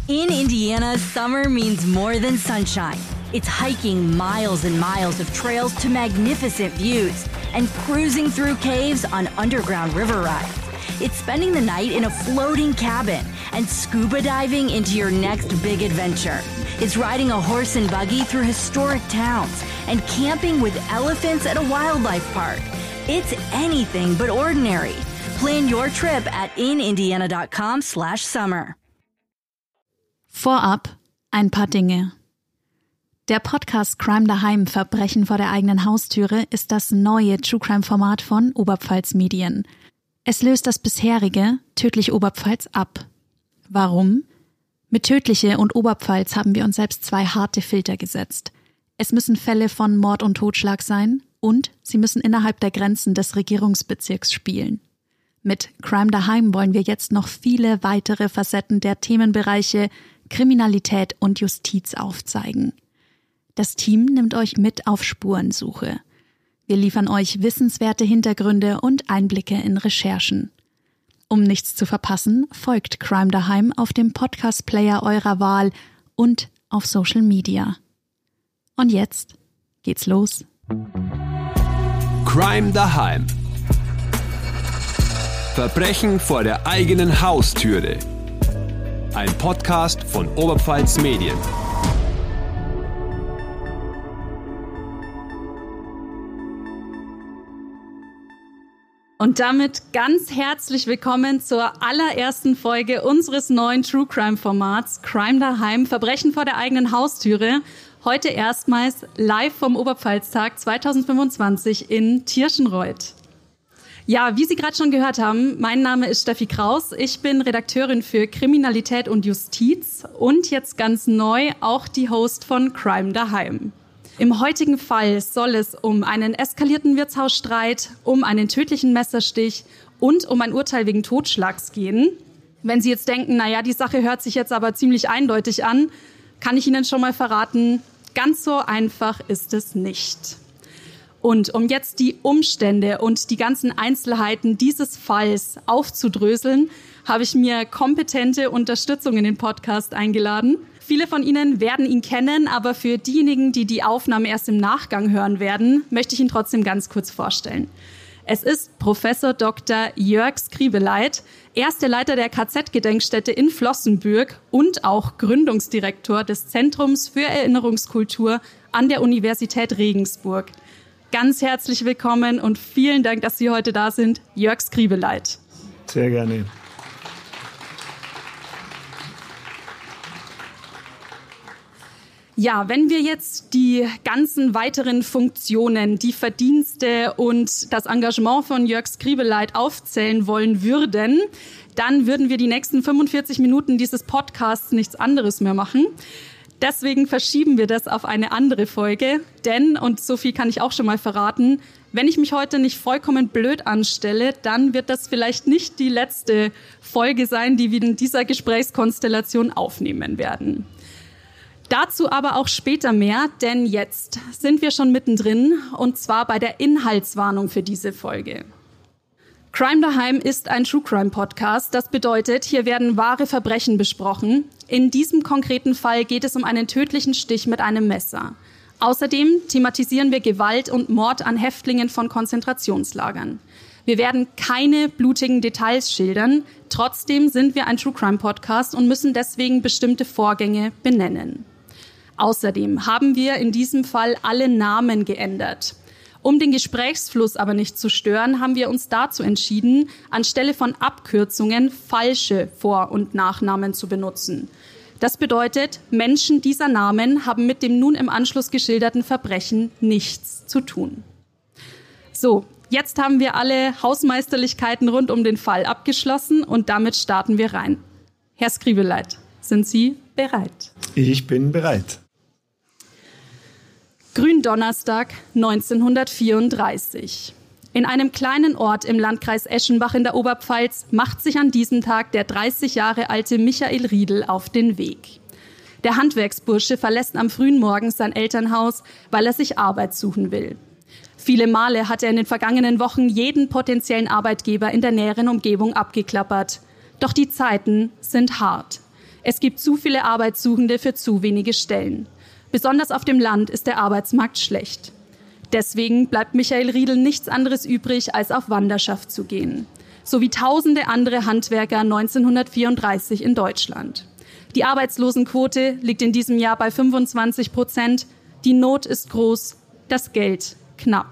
In Indiana, summer means more than sunshine. It's hiking miles and miles of trails to magnificent views and cruising through caves on underground river rides. It's spending the night in a floating cabin and scuba diving into your next big adventure. It's riding a horse and buggy through historic towns and camping with elephants at a wildlife park. It's anything but ordinary. Plan your trip at inindiana.com/summer. Vorab ein paar Dinge. Der Podcast Crime Daheim – Verbrechen vor der eigenen Haustüre ist das neue True-Crime-Format von Oberpfalz Medien. Es löst das bisherige Tödlich Oberpfalz ab. Warum? Mit Tödliche und Oberpfalz haben wir uns selbst zwei harte Filter gesetzt. Es müssen Fälle von Mord und Totschlag sein und sie müssen innerhalb der Grenzen des Regierungsbezirks spielen. Mit Crime Daheim wollen wir jetzt noch viele weitere Facetten der Themenbereiche Kriminalität und Justiz aufzeigen. Das Team nimmt euch mit auf Spurensuche. Wir liefern euch wissenswerte Hintergründe und Einblicke in Recherchen. Um nichts zu verpassen, folgt Crime Daheim auf dem Podcast-Player eurer Wahl und auf Social Media. Und jetzt geht's los. Crime Daheim. Verbrechen vor der eigenen Haustüre. Ein Podcast von Oberpfalz Medien. Und damit ganz herzlich willkommen zur allerersten Folge unseres neuen True Crime Formats Crime Daheim – Verbrechen vor der eigenen Haustüre. Heute erstmals live vom Oberpfalztag 2025 in Tirschenreuth. Ja, wie Sie gerade schon gehört haben, mein Name ist Steffi Kraus. Ich bin Redakteurin für Kriminalität und Justiz und jetzt ganz neu auch die Host von Crime Daheim. Im heutigen Fall soll es um einen eskalierten Wirtshausstreit, um einen tödlichen Messerstich und um ein Urteil wegen Totschlags gehen. Wenn Sie jetzt denken, naja, die Sache hört sich jetzt aber ziemlich eindeutig an, kann ich Ihnen schon mal verraten, ganz so einfach ist es nicht. Und um jetzt die Umstände und die ganzen Einzelheiten dieses Falls aufzudröseln, habe ich mir kompetente Unterstützung in den Podcast eingeladen. Viele von Ihnen werden ihn kennen, aber für diejenigen, die die Aufnahme erst im Nachgang hören werden, möchte ich ihn trotzdem ganz kurz vorstellen. Es ist Professor Dr. Jörg Skribeleit. Er ist der Leiter der KZ-Gedenkstätte in Flossenbürg und auch Gründungsdirektor des Zentrums für Erinnerungskultur an der Universität Regensburg. Ganz herzlich willkommen und vielen Dank, dass Sie heute da sind, Jörg Skribeleit. Sehr gerne. Ja, wenn wir jetzt die ganzen weiteren Funktionen, die Verdienste und das Engagement von Jörg Skribeleit aufzählen wollen würden, dann würden wir die nächsten 45 Minuten dieses Podcasts nichts anderes mehr machen. Deswegen verschieben wir das auf eine andere Folge, denn, und so viel kann ich auch schon mal verraten, wenn ich mich heute nicht vollkommen blöd anstelle, dann wird das vielleicht nicht die letzte Folge sein, die wir in dieser Gesprächskonstellation aufnehmen werden. Dazu aber auch später mehr, denn jetzt sind wir schon mittendrin und zwar bei der Inhaltswarnung für diese Folge. Crime Daheim ist ein True Crime Podcast. Das bedeutet, hier werden wahre Verbrechen besprochen. In diesem konkreten Fall geht es um einen tödlichen Stich mit einem Messer. Außerdem thematisieren wir Gewalt und Mord an Häftlingen von Konzentrationslagern. Wir werden keine blutigen Details schildern. Trotzdem sind wir ein True Crime Podcast und müssen deswegen bestimmte Vorgänge benennen. Außerdem haben wir in diesem Fall alle Namen geändert. Um den Gesprächsfluss aber nicht zu stören, haben wir uns dazu entschieden, anstelle von Abkürzungen falsche Vor- und Nachnamen zu benutzen. Das bedeutet, Menschen dieser Namen haben mit dem nun im Anschluss geschilderten Verbrechen nichts zu tun. So, jetzt haben wir alle Hausmeisterlichkeiten rund um den Fall abgeschlossen und damit starten wir rein. Herr Skribeleit, sind Sie bereit? Ich bin bereit. Gründonnerstag 1934. In einem kleinen Ort im Landkreis Eschenbach in der Oberpfalz macht sich an diesem Tag der 30 Jahre alte Michael Riedl auf den Weg. Der Handwerksbursche verlässt am frühen Morgen sein Elternhaus, weil er sich Arbeit suchen will. Viele Male hat er in den vergangenen Wochen jeden potenziellen Arbeitgeber in der näheren Umgebung abgeklappert. Doch die Zeiten sind hart. Es gibt zu viele Arbeitssuchende für zu wenige Stellen. Besonders auf dem Land ist der Arbeitsmarkt schlecht. Deswegen bleibt Michael Riedl nichts anderes übrig, als auf Wanderschaft zu gehen. So wie tausende andere Handwerker 1934 in Deutschland. Die Arbeitslosenquote liegt in diesem Jahr bei 25%. Die Not ist groß, das Geld knapp.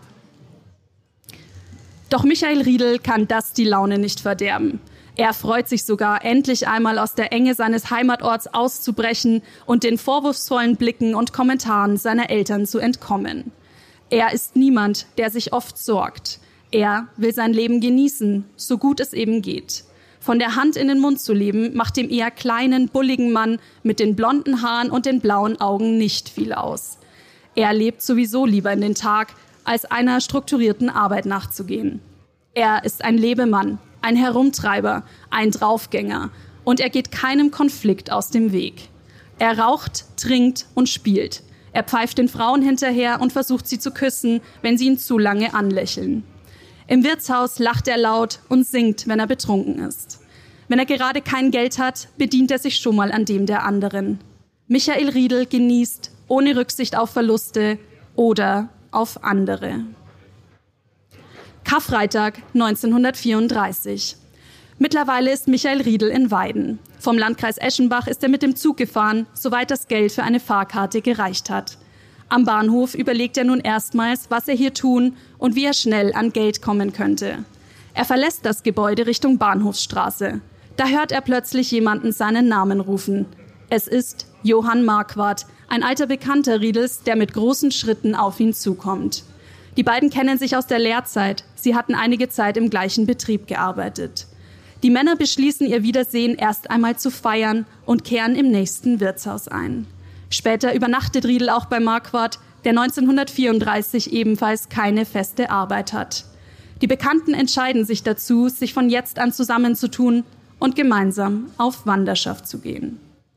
Doch Michael Riedl kann das die Laune nicht verderben. Er freut sich sogar, endlich einmal aus der Enge seines Heimatorts auszubrechen und den vorwurfsvollen Blicken und Kommentaren seiner Eltern zu entkommen. Er ist niemand, der sich oft sorgt. Er will sein Leben genießen, so gut es eben geht. Von der Hand in den Mund zu leben, macht dem eher kleinen, bulligen Mann mit den blonden Haaren und den blauen Augen nicht viel aus. Er lebt sowieso lieber in den Tag, als einer strukturierten Arbeit nachzugehen. Er ist ein Lebemann, ein Herumtreiber, ein Draufgänger und er geht keinem Konflikt aus dem Weg. Er raucht, trinkt und spielt. Er pfeift den Frauen hinterher und versucht sie zu küssen, wenn sie ihn zu lange anlächeln. Im Wirtshaus lacht er laut und singt, wenn er betrunken ist. Wenn er gerade kein Geld hat, bedient er sich schon mal an dem der anderen. Michael Riedl genießt, ohne Rücksicht auf Verluste oder auf andere. Karfreitag 1934. Mittlerweile ist Michael Riedl in Weiden. Vom Landkreis Eschenbach ist er mit dem Zug gefahren, soweit das Geld für eine Fahrkarte gereicht hat. Am Bahnhof überlegt er nun erstmals, was er hier tun und wie er schnell an Geld kommen könnte. Er verlässt das Gebäude Richtung Bahnhofsstraße. Da hört er plötzlich jemanden seinen Namen rufen. Es ist Johann Marquardt, ein alter Bekannter Riedls, der mit großen Schritten auf ihn zukommt. Die beiden kennen sich aus der Lehrzeit. Sie hatten einige Zeit im gleichen Betrieb gearbeitet. Die Männer beschließen, ihr Wiedersehen erst einmal zu feiern und kehren im nächsten Wirtshaus ein. Später übernachtet Riedl auch bei Marquardt, der 1934 ebenfalls keine feste Arbeit hat. Die Bekannten entscheiden sich dazu, sich von jetzt an zusammenzutun und gemeinsam auf Wanderschaft zu gehen.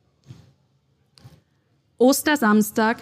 Ostersamstag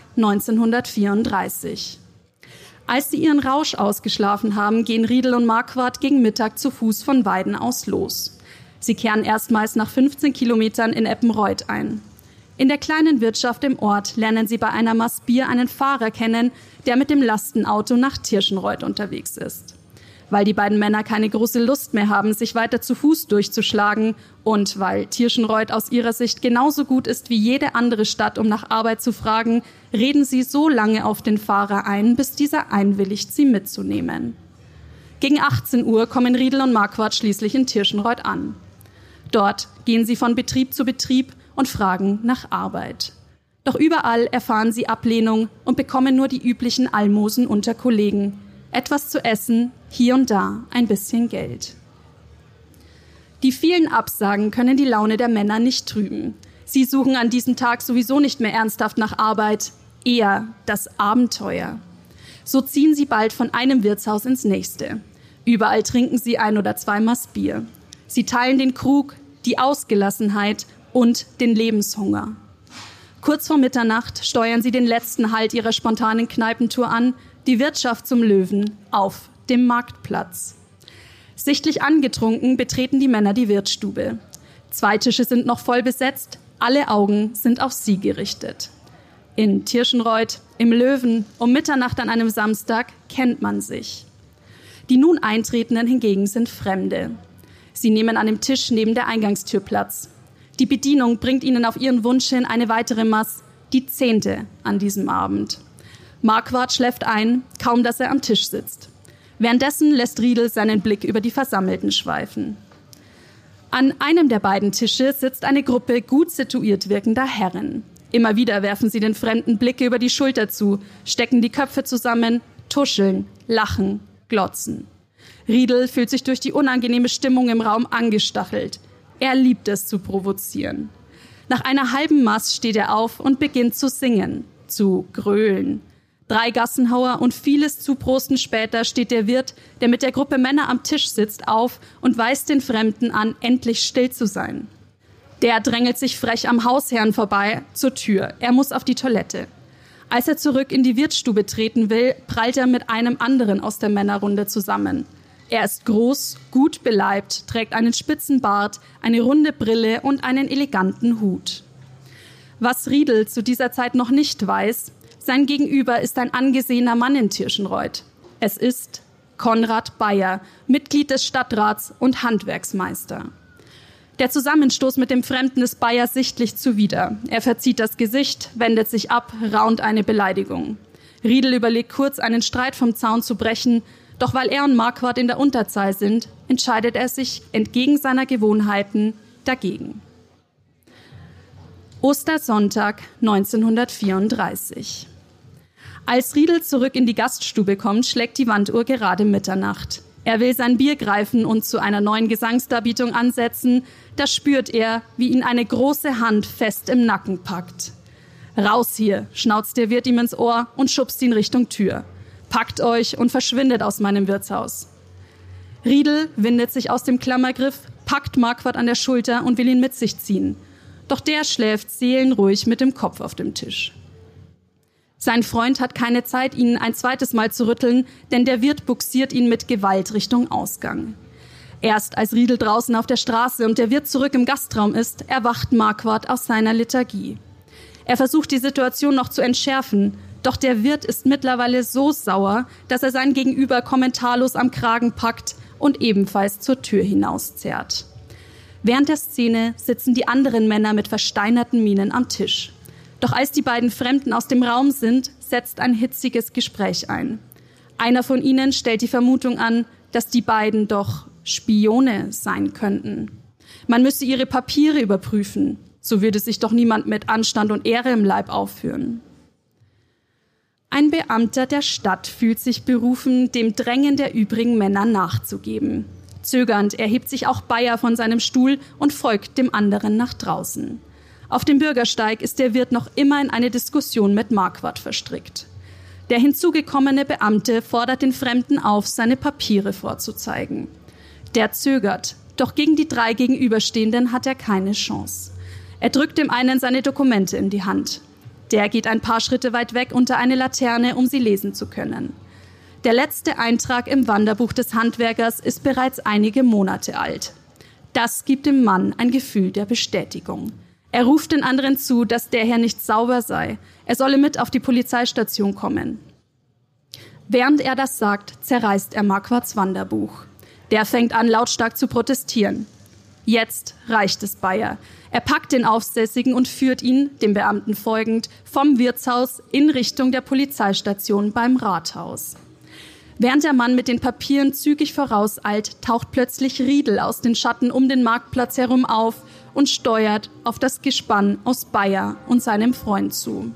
1934. Als sie ihren Rausch ausgeschlafen haben, gehen Riedl und Marquardt gegen Mittag zu Fuß von Weiden aus los. Sie kehren erstmals nach 15 Kilometern in Eppenreuth ein. In der kleinen Wirtschaft im Ort lernen sie bei einer Maß Bier einen Fahrer kennen, der mit dem Lastenauto nach Tirschenreuth unterwegs ist. Weil die beiden Männer keine große Lust mehr haben, sich weiter zu Fuß durchzuschlagen und weil Tirschenreuth aus ihrer Sicht genauso gut ist wie jede andere Stadt, um nach Arbeit zu fragen, reden sie so lange auf den Fahrer ein, bis dieser einwilligt, sie mitzunehmen. Gegen 18 Uhr kommen Riedl und Marquardt schließlich in Tirschenreuth an. Dort gehen sie von Betrieb zu Betrieb und fragen nach Arbeit. Doch überall erfahren sie Ablehnung und bekommen nur die üblichen Almosen unter Kollegen. Etwas zu essen, hier und da ein bisschen Geld. Die vielen Absagen können die Laune der Männer nicht trüben. Sie suchen an diesem Tag sowieso nicht mehr ernsthaft nach Arbeit, eher das Abenteuer. So ziehen sie bald von einem Wirtshaus ins nächste. Überall trinken sie 1 oder 2 Maß Bier. Sie teilen den Krug, die Ausgelassenheit und den Lebenshunger. Kurz vor Mitternacht steuern sie den letzten Halt ihrer spontanen Kneipentour an, die Wirtschaft zum Löwen auf dem Marktplatz. Sichtlich angetrunken betreten die Männer die Wirtsstube. 2 Tische sind noch voll besetzt, alle Augen sind auf sie gerichtet. In Tirschenreuth, im Löwen, um Mitternacht an einem Samstag kennt man sich. Die nun Eintretenden hingegen sind Fremde. Sie nehmen an dem Tisch neben der Eingangstür Platz. Die Bedienung bringt ihnen auf ihren Wunsch hin eine weitere Maß, die 10. an diesem Abend. Marquardt schläft ein, kaum dass er am Tisch sitzt. Währenddessen lässt Riedl seinen Blick über die Versammelten schweifen. An einem der beiden Tische sitzt eine Gruppe gut situiert wirkender Herren. Immer wieder werfen sie den Fremden Blicke über die Schulter zu, stecken die Köpfe zusammen, tuscheln, lachen, glotzen. Riedl fühlt sich durch die unangenehme Stimmung im Raum angestachelt. Er liebt es zu provozieren. Nach einer halben Maß steht er auf und beginnt zu singen, zu grölen. 3 Gassenhauer und vieles Zuprosten später steht der Wirt, der mit der Gruppe Männer am Tisch sitzt, auf und weist den Fremden an, endlich still zu sein. Der drängelt sich frech am Hausherrn vorbei zur Tür. Er muss auf die Toilette. Als er zurück in die Wirtsstube treten will, prallt er mit einem anderen aus der Männerrunde zusammen. Er ist groß, gut beleibt, trägt einen spitzen Bart, eine runde Brille und einen eleganten Hut. Was Riedel zu dieser Zeit noch nicht weiß, sein Gegenüber ist ein angesehener Mann in Tirschenreuth. Es ist Konrad Beyer, Mitglied des Stadtrats und Handwerksmeister. Der Zusammenstoß mit dem Fremden ist Beyer sichtlich zuwider. Er verzieht das Gesicht, wendet sich ab, raunt eine Beleidigung. Riedel überlegt kurz, einen Streit vom Zaun zu brechen, doch weil er und Marquardt in der Unterzahl sind, entscheidet er sich entgegen seiner Gewohnheiten dagegen. Ostersonntag 1934. Als Riedel zurück in die Gaststube kommt, schlägt die Wanduhr gerade Mitternacht. Er will sein Bier greifen und zu einer neuen Gesangsdarbietung ansetzen. Da spürt er, wie ihn eine große Hand fest im Nacken packt. »Raus hier«, schnauzt der Wirt ihm ins Ohr und schubst ihn Richtung Tür. »Packt euch und verschwindet aus meinem Wirtshaus.« Riedel windet sich aus dem Klammergriff, packt Marquardt an der Schulter und will ihn mit sich ziehen. Doch der schläft seelenruhig mit dem Kopf auf dem Tisch. Sein Freund hat keine Zeit, ihn ein zweites Mal zu rütteln, denn der Wirt bugsiert ihn mit Gewalt Richtung Ausgang. Erst als Riedel draußen auf der Straße und der Wirt zurück im Gastraum ist, erwacht Marquardt aus seiner Lethargie. Er versucht, die Situation noch zu entschärfen, doch der Wirt ist mittlerweile so sauer, dass er sein Gegenüber kommentarlos am Kragen packt und ebenfalls zur Tür hinauszerrt. Während der Szene sitzen die anderen Männer mit versteinerten Mienen am Tisch. Doch als die beiden Fremden aus dem Raum sind, setzt ein hitziges Gespräch ein. Einer von ihnen stellt die Vermutung an, dass die beiden doch Spione sein könnten. Man müsse ihre Papiere überprüfen, so würde sich doch niemand mit Anstand und Ehre im Leib aufführen. Ein Beamter der Stadt fühlt sich berufen, dem Drängen der übrigen Männer nachzugeben. Zögernd erhebt sich auch Beyer von seinem Stuhl und folgt dem anderen nach draußen. Auf dem Bürgersteig ist der Wirt noch immer in eine Diskussion mit Marquardt verstrickt. Der hinzugekommene Beamte fordert den Fremden auf, seine Papiere vorzuzeigen. Der zögert, doch gegen die drei Gegenüberstehenden hat er keine Chance. Er drückt dem einen seine Dokumente in die Hand. Der geht ein paar Schritte weit weg unter eine Laterne, um sie lesen zu können. Der letzte Eintrag im Wanderbuch des Handwerkers ist bereits einige Monate alt. Das gibt dem Mann ein Gefühl der Bestätigung. Er ruft den anderen zu, dass der Herr nicht sauber sei. Er solle mit auf die Polizeistation kommen. Während er das sagt, zerreißt er Marquardts Wanderbuch. Der fängt an, lautstark zu protestieren. Jetzt reicht es Beyer. Er packt den Aufsässigen und führt ihn, dem Beamten folgend, vom Wirtshaus in Richtung der Polizeistation beim Rathaus. Während der Mann mit den Papieren zügig vorauseilt, taucht plötzlich Riedel aus den Schatten um den Marktplatz herum auf und steuert auf das Gespann aus Beyer und seinem Freund zu.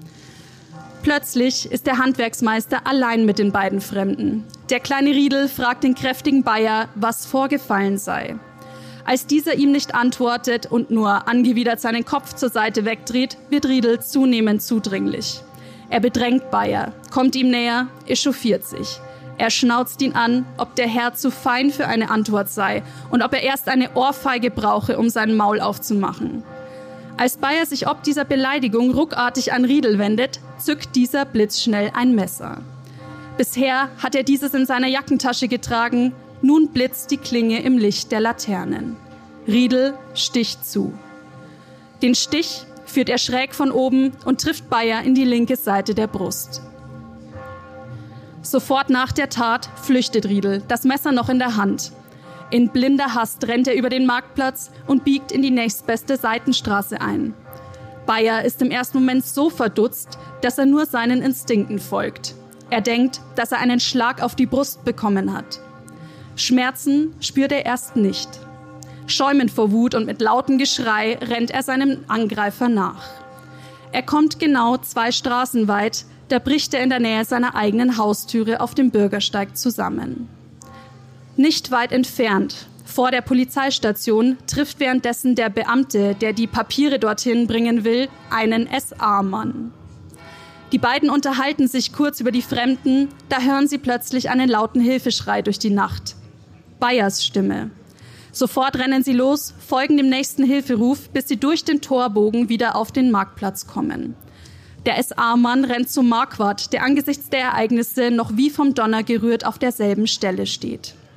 Plötzlich ist der Handwerksmeister allein mit den beiden Fremden. Der kleine Riedel fragt den kräftigen Beyer, was vorgefallen sei. Als dieser ihm nicht antwortet und nur angewidert seinen Kopf zur Seite wegdreht, wird Riedel zunehmend zudringlich. Er bedrängt Beyer, kommt ihm näher, echauffiert sich. Er schnauzt ihn an, ob der Herr zu fein für eine Antwort sei und ob er erst eine Ohrfeige brauche, um sein Maul aufzumachen. Als Beyer sich ob dieser Beleidigung ruckartig an Riedel wendet, zückt dieser blitzschnell ein Messer. Bisher hat er dieses in seiner Jackentasche getragen, nun blitzt die Klinge im Licht der Laternen. Riedel sticht zu. Den Stich führt er schräg von oben und trifft Beyer in die linke Seite der Brust. Sofort nach der Tat flüchtet Riedel, das Messer noch in der Hand. In blinder Hast rennt er über den Marktplatz und biegt in die nächstbeste Seitenstraße ein. Beyer ist im ersten Moment so verdutzt, dass er nur seinen Instinkten folgt. Er denkt, dass er einen Schlag auf die Brust bekommen hat. Schmerzen spürt er erst nicht. Schäumend vor Wut und mit lautem Geschrei rennt er seinem Angreifer nach. Er kommt genau 2 Straßen weit, da bricht er in der Nähe seiner eigenen Haustüre auf dem Bürgersteig zusammen. Nicht weit entfernt, vor der Polizeistation, trifft währenddessen der Beamte, der die Papiere dorthin bringen will, einen SA-Mann. Die beiden unterhalten sich kurz über die Fremden, da hören sie plötzlich einen lauten Hilfeschrei durch die Nacht. Beyers Stimme. Sofort rennen sie los, folgen dem nächsten Hilferuf, bis sie durch den Torbogen wieder auf den Marktplatz kommen. Der SA-Mann rennt zu Marquardt, der angesichts der Ereignisse noch wie vom Donner gerührt auf derselben Stelle steht.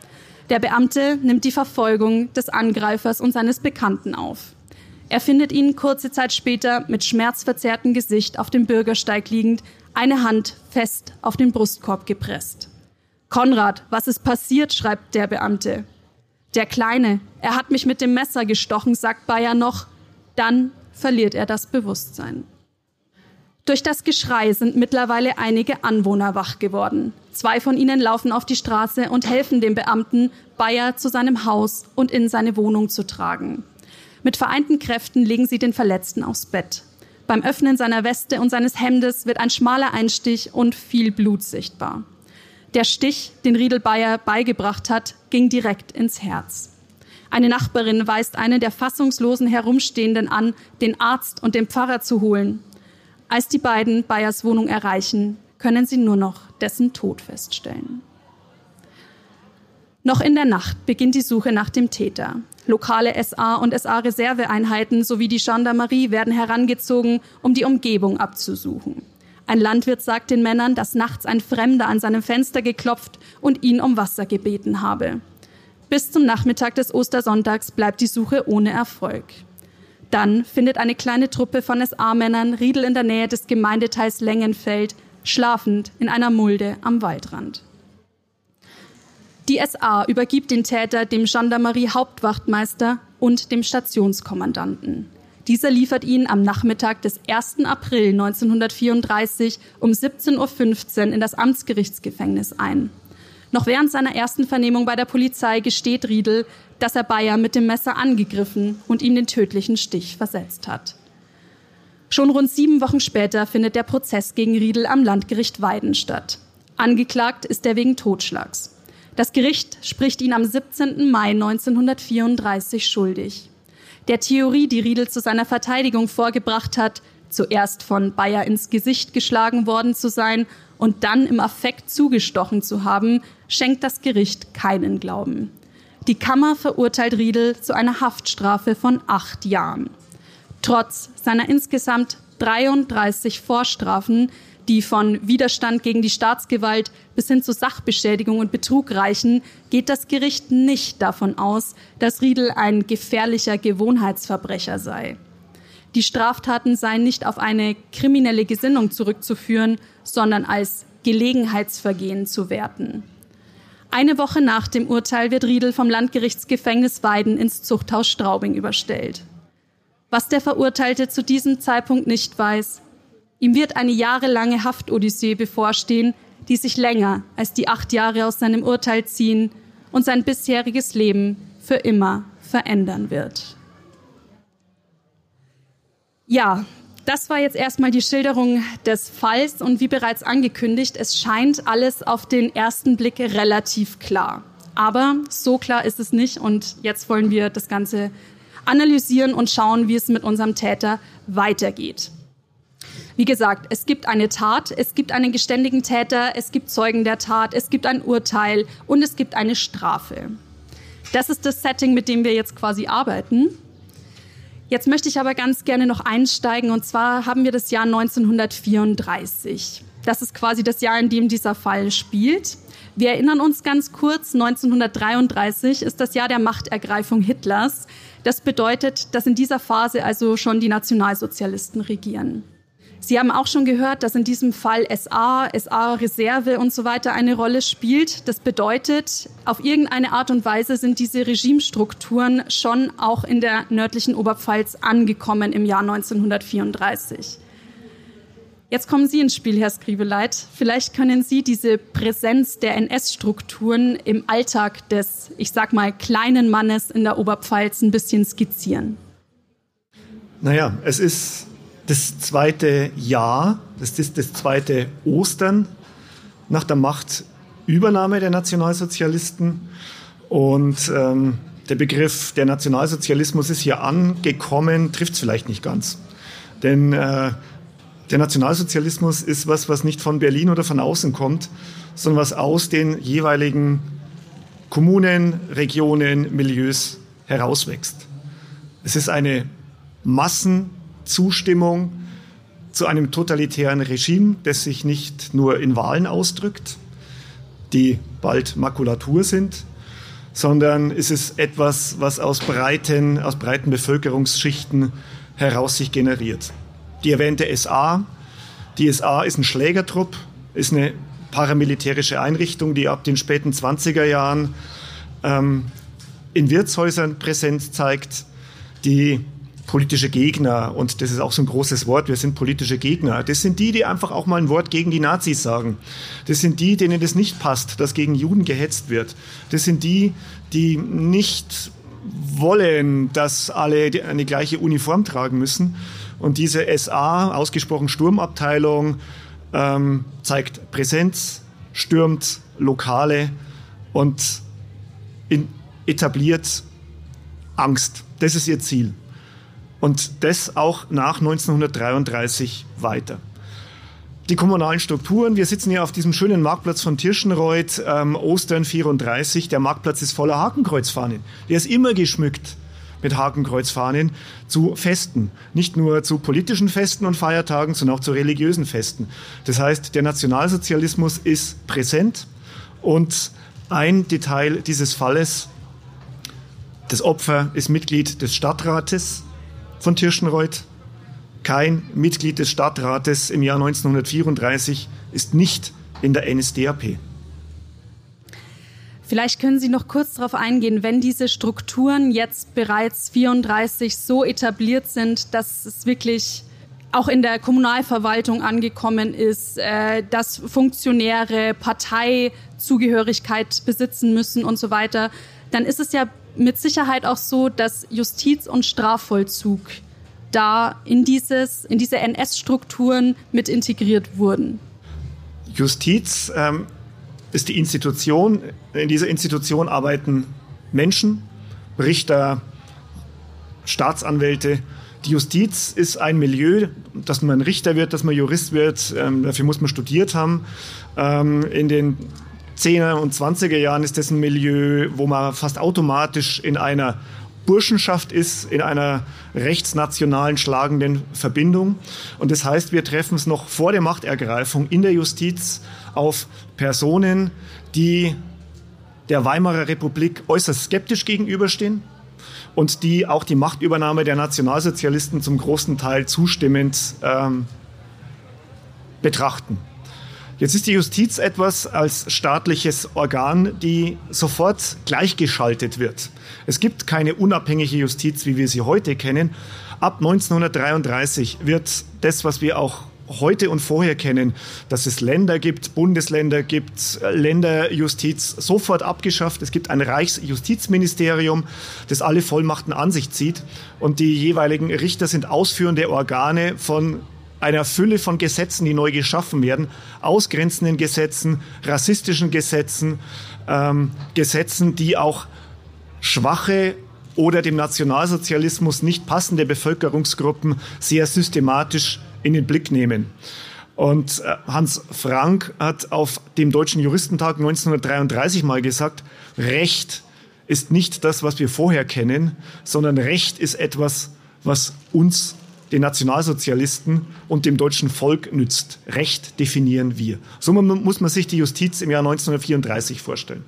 Der Beamte nimmt die Verfolgung des Angreifers und seines Bekannten auf. Er findet ihn kurze Zeit später mit schmerzverzerrtem Gesicht auf dem Bürgersteig liegend, eine Hand fest auf den Brustkorb gepresst. »Konrad, was ist passiert?«, schreibt der Beamte. »Der Kleine, er hat mich mit dem Messer gestochen«, sagt Bayer noch. Dann verliert er das Bewusstsein. Durch das Geschrei sind mittlerweile einige Anwohner wach geworden. 2 von ihnen laufen auf die Straße und helfen dem Beamten, Bayer zu seinem Haus und in seine Wohnung zu tragen. Mit vereinten Kräften legen sie den Verletzten aufs Bett. Beim Öffnen seiner Weste und seines Hemdes wird ein schmaler Einstich und viel Blut sichtbar. Der Stich, den Riedel Bayer beigebracht hat, ging direkt ins Herz. Eine Nachbarin weist einen der fassungslosen Herumstehenden an, den Arzt und den Pfarrer zu holen. Als die beiden Bayers Wohnung erreichen, können sie nur noch dessen Tod feststellen. Noch in der Nacht beginnt die Suche nach dem Täter. Lokale SA- und SA-Reserveeinheiten sowie die Gendarmerie werden herangezogen, um die Umgebung abzusuchen. Ein Landwirt sagt den Männern, dass nachts ein Fremder an seinem Fenster geklopft und ihn um Wasser gebeten habe. Bis zum Nachmittag des Ostersonntags bleibt die Suche ohne Erfolg. Dann findet eine kleine Truppe von SA-Männern Riedel in der Nähe des Gemeindeteils Lengenfeld, schlafend in einer Mulde am Waldrand. Die SA übergibt den Täter dem Gendarmerie-Hauptwachtmeister und dem Stationskommandanten. Dieser liefert ihn am Nachmittag des 1. April 1934 um 17:15 Uhr in das Amtsgerichtsgefängnis ein. Noch während seiner ersten Vernehmung bei der Polizei gesteht Riedel, dass er Bayer mit dem Messer angegriffen und ihm den tödlichen Stich versetzt hat. Schon rund 7 Wochen später findet der Prozess gegen Riedel am Landgericht Weiden statt. Angeklagt ist er wegen Totschlags. Das Gericht spricht ihn am 17. Mai 1934 schuldig. Der Theorie, die Riedel zu seiner Verteidigung vorgebracht hat, zuerst von Bayer ins Gesicht geschlagen worden zu sein und dann im Affekt zugestochen zu haben, schenkt das Gericht keinen Glauben. Die Kammer verurteilt Riedel zu einer Haftstrafe von 8 Jahren. Trotz seiner insgesamt 33 Vorstrafen, die von Widerstand gegen die Staatsgewalt bis hin zu Sachbeschädigung und Betrug reichen, geht das Gericht nicht davon aus, dass Riedel ein gefährlicher Gewohnheitsverbrecher sei. Die Straftaten seien nicht auf eine kriminelle Gesinnung zurückzuführen, sondern als Gelegenheitsvergehen zu werten. Eine Woche nach dem Urteil wird Riedel vom Landgerichtsgefängnis Weiden ins Zuchthaus Straubing überstellt. Was der Verurteilte zu diesem Zeitpunkt nicht weiß: Ihm wird eine jahrelange Haftodyssee bevorstehen, die sich länger als die 8 Jahre aus seinem Urteil ziehen und sein bisheriges Leben für immer verändern wird. Ja, das war jetzt erstmal die Schilderung des Falls und wie bereits angekündigt, es scheint alles auf den ersten Blick relativ klar. Aber so klar ist es nicht und jetzt wollen wir das Ganze analysieren und schauen, wie es mit unserem Täter weitergeht. Wie gesagt, es gibt eine Tat, es gibt einen geständigen Täter, es gibt Zeugen der Tat, es gibt ein Urteil und es gibt eine Strafe. Das ist das Setting, mit dem wir jetzt quasi arbeiten. Jetzt möchte ich aber ganz gerne noch einsteigen und zwar haben wir das Jahr 1934. Das ist quasi das Jahr, in dem dieser Fall spielt. Wir erinnern uns ganz kurz, 1933 ist das Jahr der Machtergreifung Hitlers. Das bedeutet, dass in dieser Phase also schon die Nationalsozialisten regieren. Sie haben auch schon gehört, dass in diesem Fall SA-Reserve und so weiter eine Rolle spielt. Das bedeutet, auf irgendeine Art und Weise sind diese Regimestrukturen schon auch in der nördlichen Oberpfalz angekommen im Jahr 1934. Jetzt kommen Sie ins Spiel, Herr Skribeleit. Vielleicht können Sie diese Präsenz der NS-Strukturen im Alltag des, ich sag mal, kleinen Mannes in der Oberpfalz ein bisschen skizzieren. Naja, es ist das zweite Jahr, das ist das zweite Ostern nach der Machtübernahme der Nationalsozialisten. Und der Begriff der Nationalsozialismus ist hier angekommen, trifft es vielleicht nicht ganz. Denn der Nationalsozialismus ist was nicht von Berlin oder von außen kommt, sondern was aus den jeweiligen Kommunen, Regionen, Milieus herauswächst. Es ist eine Massenzustimmung zu einem totalitären Regime, das sich nicht nur in Wahlen ausdrückt, die bald Makulatur sind, sondern es ist etwas, was aus breiten Bevölkerungsschichten heraus sich generiert. Die erwähnte SA. Die SA ist ein Schlägertrupp, ist eine paramilitärische Einrichtung, die ab den späten 20er Jahren in Wirtshäusern Präsenz zeigt, die politische Gegner, und das ist auch so ein großes Wort, wir sind politische Gegner, das sind die einfach auch mal ein Wort gegen die Nazis sagen. Das sind die, denen das nicht passt, dass gegen Juden gehetzt wird. Das sind die, die nicht wollen, dass alle eine gleiche Uniform tragen müssen. Und diese SA, ausgesprochen Sturmabteilung, zeigt Präsenz, stürmt Lokale und etabliert Angst. Das ist ihr Ziel. Und das auch nach 1933 weiter. Die kommunalen Strukturen, wir sitzen hier auf diesem schönen Marktplatz von Tirschenreuth, Ostern 34, der Marktplatz ist voller Hakenkreuzfahnen. Der ist immer geschmückt mit Hakenkreuzfahnen zu Festen. Nicht nur zu politischen Festen und Feiertagen, sondern auch zu religiösen Festen. Das heißt, der Nationalsozialismus ist präsent und ein Detail dieses Falles, das Opfer ist Mitglied des Stadtrates von Tirschenreuth. Kein Mitglied des Stadtrates im Jahr 1934 ist nicht in der NSDAP. Vielleicht können Sie noch kurz darauf eingehen, wenn diese Strukturen jetzt bereits 1934 so etabliert sind, dass es wirklich auch in der Kommunalverwaltung angekommen ist, dass Funktionäre Parteizugehörigkeit besitzen müssen und so weiter, dann ist es ja mit Sicherheit auch so, dass Justiz und Strafvollzug da in diese NS-Strukturen mit integriert wurden. Justiz ist die Institution. In dieser Institution arbeiten Menschen, Richter, Staatsanwälte. Die Justiz ist ein Milieu, dass man Richter wird, dass man Jurist wird. Dafür muss man studiert haben. In den 10er und 20er Jahren ist das ein Milieu, wo man fast automatisch in einer Burschenschaft ist, in einer rechtsnationalen schlagenden Verbindung. Und das heißt, wir treffen es noch vor der Machtergreifung in der Justiz auf Personen, die der Weimarer Republik äußerst skeptisch gegenüberstehen und die auch die Machtübernahme der Nationalsozialisten zum großen Teil zustimmend betrachten. Jetzt ist die Justiz etwas als staatliches Organ, die sofort gleichgeschaltet wird. Es gibt keine unabhängige Justiz, wie wir sie heute kennen. Ab 1933 wird das, was wir auch heute und vorher kennen, dass es Länder gibt, Bundesländer gibt, Länderjustiz, sofort abgeschafft. Es gibt ein Reichsjustizministerium, das alle Vollmachten an sich zieht. Und die jeweiligen Richter sind ausführende Organe von einer Fülle von Gesetzen, die neu geschaffen werden, ausgrenzenden Gesetzen, rassistischen Gesetzen, Gesetzen, die auch schwache oder dem Nationalsozialismus nicht passende Bevölkerungsgruppen sehr systematisch in den Blick nehmen. Und Hans Frank hat auf dem Deutschen Juristentag 1933 mal gesagt, Recht ist nicht das, was wir vorher kennen, sondern Recht ist etwas, was uns, den Nationalsozialisten und dem deutschen Volk nützt. Recht definieren wir. So muss man sich die Justiz im Jahr 1934 vorstellen.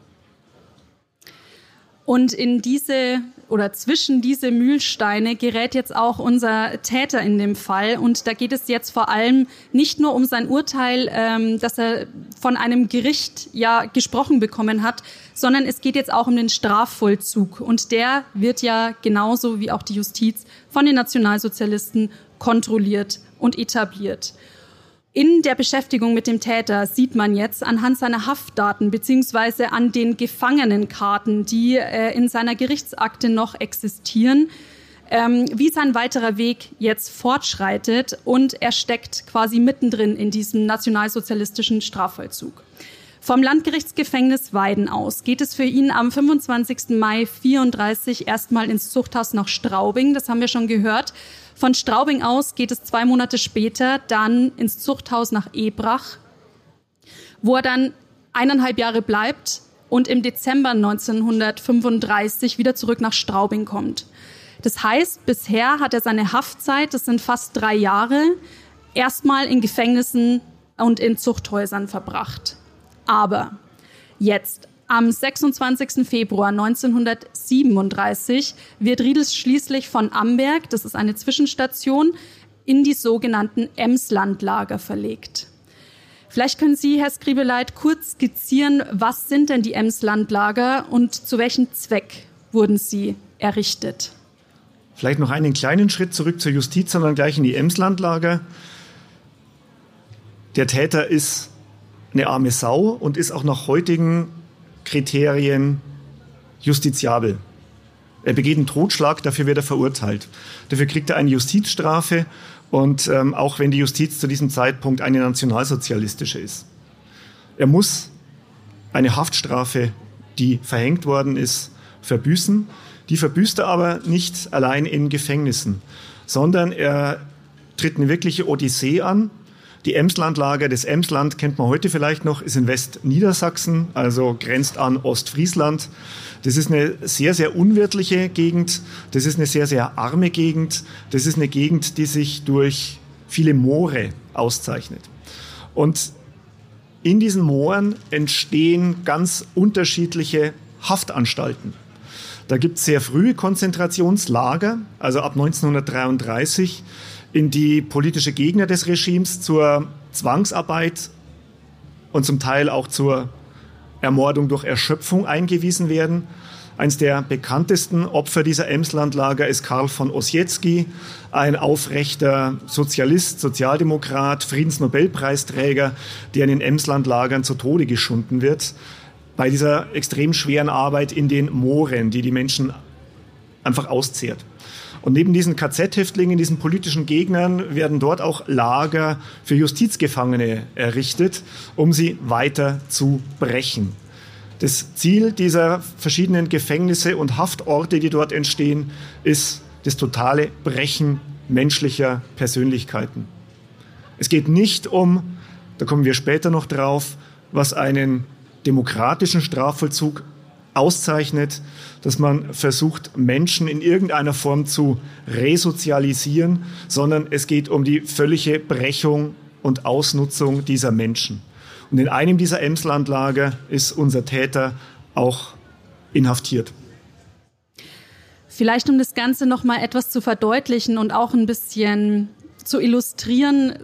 Und in diese oder zwischen diese Mühlsteine gerät jetzt auch unser Täter in dem Fall. Und da geht es jetzt vor allem nicht nur um sein Urteil, das er von einem Gericht ja gesprochen bekommen hat, sondern es geht jetzt auch um den Strafvollzug. Und der wird ja genauso wie auch die Justiz von den Nationalsozialisten kontrolliert und etabliert. In der Beschäftigung mit dem Täter sieht man jetzt anhand seiner Haftdaten beziehungsweise an den Gefangenenkarten, die in seiner Gerichtsakte noch existieren, wie sein weiterer Weg jetzt fortschreitet, und er steckt quasi mittendrin in diesem nationalsozialistischen Strafvollzug. Vom Landgerichtsgefängnis Weiden aus geht es für ihn am 25. Mai 1934 erstmal ins Zuchthaus nach Straubing, das haben wir schon gehört. Von Straubing aus geht es 2 Monate später dann ins Zuchthaus nach Ebrach, wo er dann 1,5 Jahre bleibt und im Dezember 1935 wieder zurück nach Straubing kommt. Das heißt, bisher hat er seine Haftzeit, das sind fast 3 Jahre, erstmal in Gefängnissen und in Zuchthäusern verbracht. Aber jetzt, Am 26. Februar 1937 wird Riedels schließlich von Amberg, das ist eine Zwischenstation, in die sogenannten Emslandlager verlegt. Vielleicht können Sie, Herr Skribeleit, kurz skizzieren, was sind denn die Emslandlager und zu welchem Zweck wurden sie errichtet? Vielleicht noch einen kleinen Schritt zurück zur Justiz, sondern gleich in die Emslandlager. Der Täter ist eine arme Sau und ist auch nach heutigen Kriterien justiziabel. Er begeht einen Totschlag, dafür wird er verurteilt. Dafür kriegt er eine Justizstrafe und auch wenn die Justiz zu diesem Zeitpunkt eine nationalsozialistische ist. Er muss eine Haftstrafe, die verhängt worden ist, verbüßen. Die verbüßt er aber nicht allein in Gefängnissen, sondern er tritt eine wirkliche Odyssee an. Die Emslandlager, das Emsland kennt man heute vielleicht noch, ist in Westniedersachsen, also grenzt an Ostfriesland. Das ist eine sehr, sehr unwirtliche Gegend. Das ist eine sehr, sehr arme Gegend. Das ist eine Gegend, die sich durch viele Moore auszeichnet. Und in diesen Mooren entstehen ganz unterschiedliche Haftanstalten. Da gibt es sehr frühe Konzentrationslager, also ab 1933, in die politische Gegner des Regimes zur Zwangsarbeit und zum Teil auch zur Ermordung durch Erschöpfung eingewiesen werden. Eines der bekanntesten Opfer dieser Emslandlager ist Karl von Ossietzky, ein aufrechter Sozialist, Sozialdemokrat, Friedensnobelpreisträger, der in den Emslandlagern zu Tode geschunden wird, bei dieser extrem schweren Arbeit in den Mooren, die die Menschen einfach auszehrt. Und neben diesen KZ-Häftlingen, diesen politischen Gegnern, werden dort auch Lager für Justizgefangene errichtet, um sie weiter zu brechen. Das Ziel dieser verschiedenen Gefängnisse und Haftorte, die dort entstehen, ist das totale Brechen menschlicher Persönlichkeiten. Es geht nicht um, da kommen wir später noch drauf, was einen demokratischen Strafvollzug auszeichnet, dass man versucht, Menschen in irgendeiner Form zu resozialisieren, sondern es geht um die völlige Brechung und Ausnutzung dieser Menschen. Und in einem dieser Emslandlager ist unser Täter auch inhaftiert. Vielleicht, um das Ganze noch mal etwas zu verdeutlichen und auch ein bisschen zu illustrieren,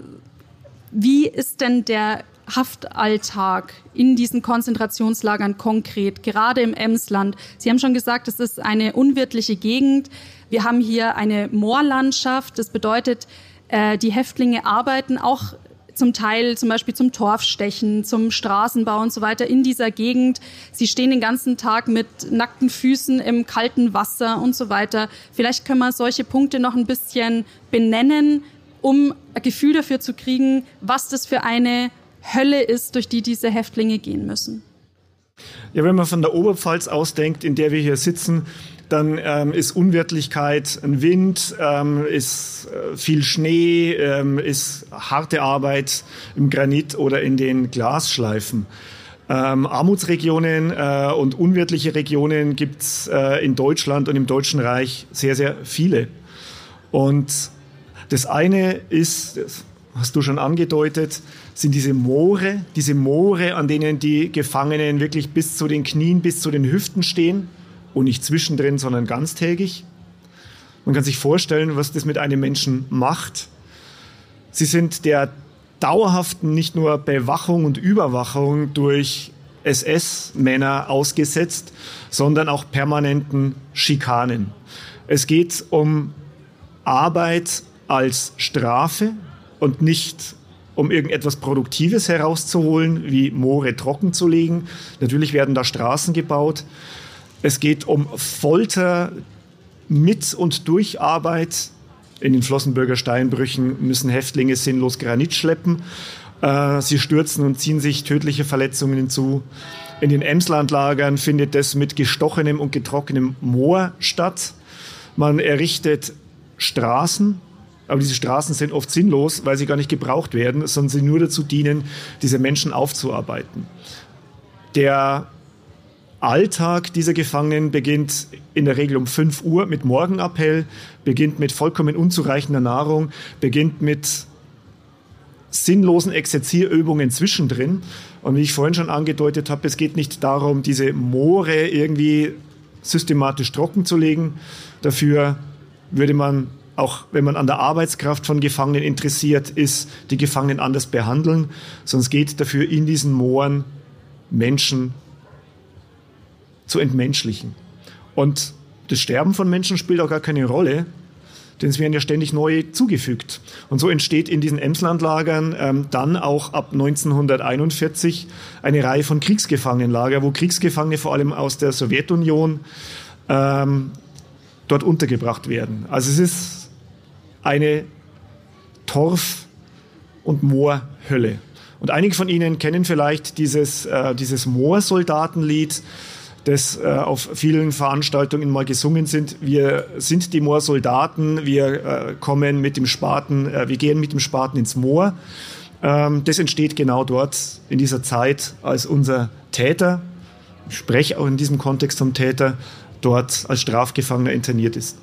wie ist denn der Haftalltag in diesen Konzentrationslagern konkret, gerade im Emsland? Sie haben schon gesagt, es ist eine unwirtliche Gegend. Wir haben hier eine Moorlandschaft. Das bedeutet, die Häftlinge arbeiten auch zum Teil zum Beispiel zum Torfstechen, zum Straßenbau und so weiter in dieser Gegend. Sie stehen den ganzen Tag mit nackten Füßen im kalten Wasser und so weiter. Vielleicht können wir solche Punkte noch ein bisschen benennen, um ein Gefühl dafür zu kriegen, was das für eine Hölle ist, durch die diese Häftlinge gehen müssen. Ja, wenn man von der Oberpfalz ausdenkt, in der wir hier sitzen, dann ist Unwirtlichkeit ein Wind, ist viel Schnee, ist harte Arbeit im Granit oder in den Glasschleifen. Armutsregionen und unwirtliche Regionen gibt es in Deutschland und im Deutschen Reich sehr, sehr viele. Und das eine ist, das hast du schon angedeutet, sind diese Moore, an denen die Gefangenen wirklich bis zu den Knien, bis zu den Hüften stehen und nicht zwischendrin, sondern ganztägig. Man kann sich vorstellen, was das mit einem Menschen macht. Sie sind der dauerhaften nicht nur Bewachung und Überwachung durch SS-Männer ausgesetzt, sondern auch permanenten Schikanen. Es geht um Arbeit als Strafe und nicht um irgendetwas Produktives herauszuholen, wie Moore trocken zu legen. Natürlich werden da Straßen gebaut. Es geht um Folter mit und durch Arbeit. In den Flossenbürger Steinbrüchen müssen Häftlinge sinnlos Granit schleppen. Sie stürzen und ziehen sich tödliche Verletzungen hinzu. In den Emslandlagern findet das mit gestochenem und getrockenem Moor statt. Man errichtet Straßen, aber diese Straßen sind oft sinnlos, weil sie gar nicht gebraucht werden, sondern sie nur dazu dienen, diese Menschen aufzuarbeiten. Der Alltag dieser Gefangenen beginnt in der Regel um 5 Uhr mit Morgenappell, beginnt mit vollkommen unzureichender Nahrung, beginnt mit sinnlosen Exerzierübungen zwischendrin. Und wie ich vorhin schon angedeutet habe, es geht nicht darum, diese Moore irgendwie systematisch trocken zu legen. Dafür würde man, auch wenn man an der Arbeitskraft von Gefangenen interessiert ist, die Gefangenen anders behandeln. Sondern es geht dafür, in diesen Mooren Menschen zu entmenschlichen. Und das Sterben von Menschen spielt auch gar keine Rolle, denn es werden ja ständig neue zugefügt. Und so entsteht in diesen Emslandlagern dann auch ab 1941 eine Reihe von Kriegsgefangenenlager, wo Kriegsgefangene vor allem aus der Sowjetunion dort untergebracht werden. Also es ist eine Torf- und Moorhölle. Und einige von Ihnen kennen vielleicht dieses Moorsoldatenlied, das auf vielen Veranstaltungen mal gesungen sind. Wir sind die Moorsoldaten, wir kommen mit dem Spaten, wir gehen mit dem Spaten ins Moor. Das entsteht genau dort in dieser Zeit, als unser Täter, ich spreche auch in diesem Kontext vom Täter, dort als Strafgefangener interniert ist.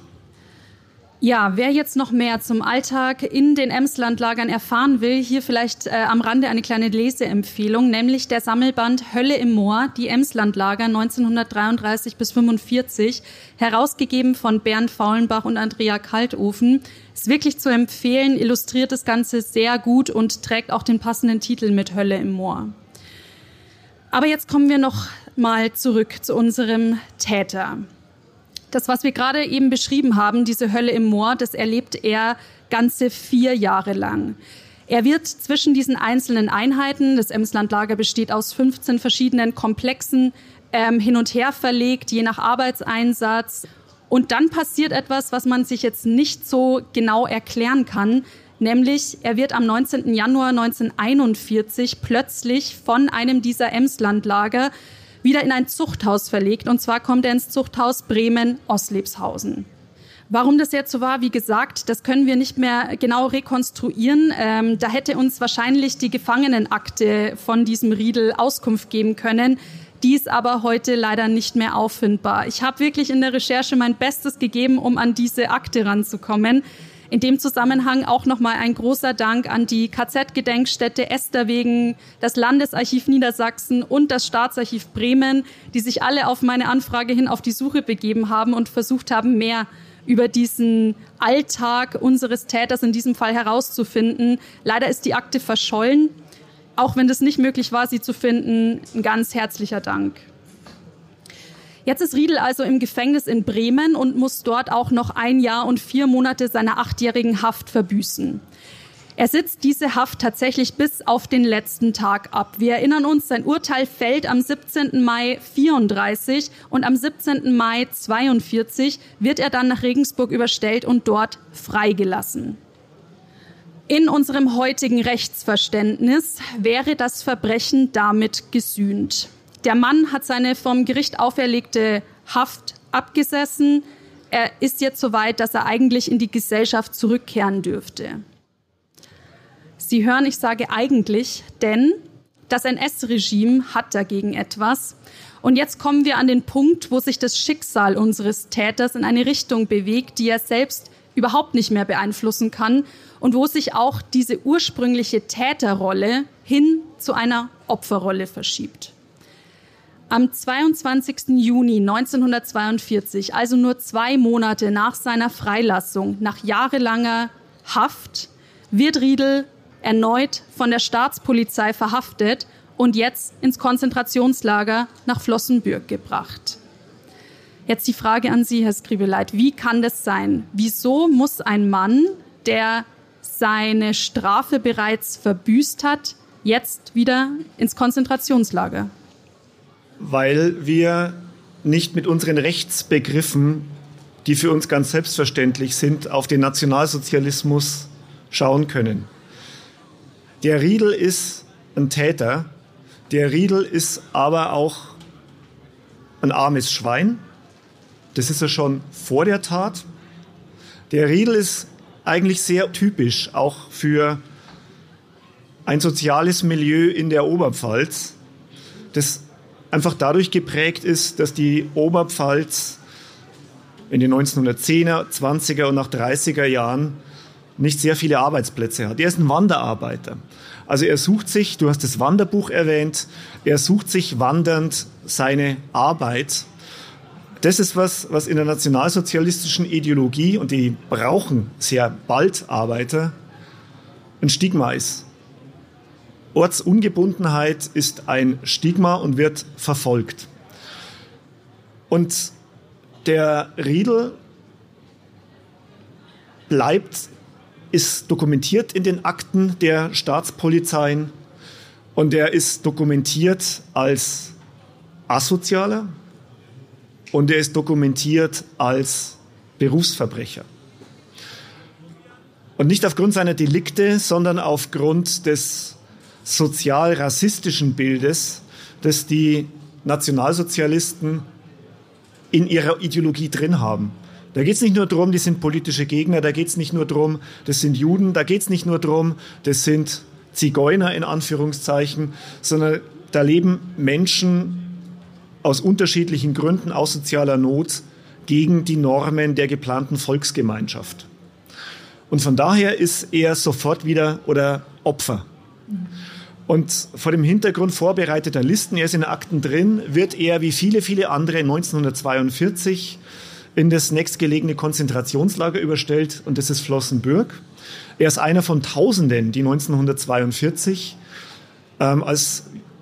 Ja, wer jetzt noch mehr zum Alltag in den Emslandlagern erfahren will, hier vielleicht am Rande eine kleine Leseempfehlung, nämlich der Sammelband Hölle im Moor, die Emslandlager 1933 bis 1945, herausgegeben von Bernd Faulenbach und Andrea Kaltofen. Ist wirklich zu empfehlen, illustriert das Ganze sehr gut und trägt auch den passenden Titel mit Hölle im Moor. Aber jetzt kommen wir noch mal zurück zu unserem Täter. Das, was wir gerade eben beschrieben haben, diese Hölle im Moor, das erlebt er ganze 4 Jahre lang. Er wird zwischen diesen einzelnen Einheiten, das Emslandlager besteht aus 15 verschiedenen Komplexen, hin und her verlegt, je nach Arbeitseinsatz. Und dann passiert etwas, was man sich jetzt nicht so genau erklären kann, nämlich er wird am 19. Januar 1941 plötzlich von einem dieser Emslandlager wieder in ein Zuchthaus verlegt, und zwar kommt er ins Zuchthaus Bremen-Oslebshausen. Warum das jetzt so war, wie gesagt, das können wir nicht mehr genau rekonstruieren. Da hätte uns wahrscheinlich die Gefangenenakte von diesem Riedel Auskunft geben können. Die ist aber heute leider nicht mehr auffindbar. Ich habe wirklich in der Recherche mein Bestes gegeben, um an diese Akte ranzukommen. In dem Zusammenhang auch nochmal ein großer Dank an die KZ-Gedenkstätte Esterwegen, das Landesarchiv Niedersachsen und das Staatsarchiv Bremen, die sich alle auf meine Anfrage hin auf die Suche begeben haben und versucht haben, mehr über diesen Alltag unseres Täters in diesem Fall herauszufinden. Leider ist die Akte verschollen. Auch wenn es nicht möglich war, sie zu finden, ein ganz herzlicher Dank. Jetzt ist Riedel also im Gefängnis in Bremen und muss dort auch noch 1 Jahr und 4 Monate seiner 8-jährigen Haft verbüßen. Er sitzt diese Haft tatsächlich bis auf den letzten Tag ab. Wir erinnern uns, sein Urteil fällt am 17. Mai 34 und am 17. Mai 42 wird er dann nach Regensburg überstellt und dort freigelassen. In unserem heutigen Rechtsverständnis wäre das Verbrechen damit gesühnt. Der Mann hat seine vom Gericht auferlegte Haft abgesessen. Er ist jetzt so weit, dass er eigentlich in die Gesellschaft zurückkehren dürfte. Sie hören, ich sage eigentlich, denn das NS-Regime hat dagegen etwas. Und jetzt kommen wir an den Punkt, wo sich das Schicksal unseres Täters in eine Richtung bewegt, die er selbst überhaupt nicht mehr beeinflussen kann und wo sich auch diese ursprüngliche Täterrolle hin zu einer Opferrolle verschiebt. Am 22. Juni 1942, also nur 2 Monate nach seiner Freilassung, nach jahrelanger Haft, wird Riedel erneut von der Staatspolizei verhaftet und jetzt ins Konzentrationslager nach Flossenbürg gebracht. Jetzt die Frage an Sie, Herr Skribeleit, wie kann das sein? Wieso muss ein Mann, der seine Strafe bereits verbüßt hat, jetzt wieder ins Konzentrationslager? Weil wir nicht mit unseren Rechtsbegriffen, die für uns ganz selbstverständlich sind, auf den Nationalsozialismus schauen können. Der Riedel ist ein Täter, der Riedel ist aber auch ein armes Schwein. Das ist er schon vor der Tat. Der Riedel ist eigentlich sehr typisch auch für ein soziales Milieu in der Oberpfalz, das einfach dadurch geprägt ist, dass die Oberpfalz in den 1910er, 20er und nach 30er Jahren nicht sehr viele Arbeitsplätze hat. Er ist ein Wanderarbeiter. Also er sucht sich, du hast das Wanderbuch erwähnt, er sucht sich wandernd seine Arbeit. Das ist was in der nationalsozialistischen Ideologie, und die brauchen sehr bald Arbeiter, ein Stigma ist. Ortsungebundenheit ist ein Stigma und wird verfolgt. Und der Riedl ist dokumentiert in den Akten der Staatspolizeien, und er ist dokumentiert als Asozialer und er ist dokumentiert als Berufsverbrecher. Und nicht aufgrund seiner Delikte, sondern aufgrund des sozial-rassistischen Bildes, das die Nationalsozialisten in ihrer Ideologie drin haben. Da geht es nicht nur darum, die sind politische Gegner, da geht es nicht nur darum, das sind Juden, da geht es nicht nur darum, das sind Zigeuner in Anführungszeichen, sondern da leben Menschen aus unterschiedlichen Gründen, aus sozialer Not, gegen die Normen der geplanten Volksgemeinschaft. Und von daher ist er sofort wieder Opfer. Und vor dem Hintergrund vorbereiteter Listen, er ist in Akten drin, wird er wie viele, viele andere 1942 in das nächstgelegene Konzentrationslager überstellt, und das ist Flossenbürg. Er ist einer von Tausenden, die 1942 als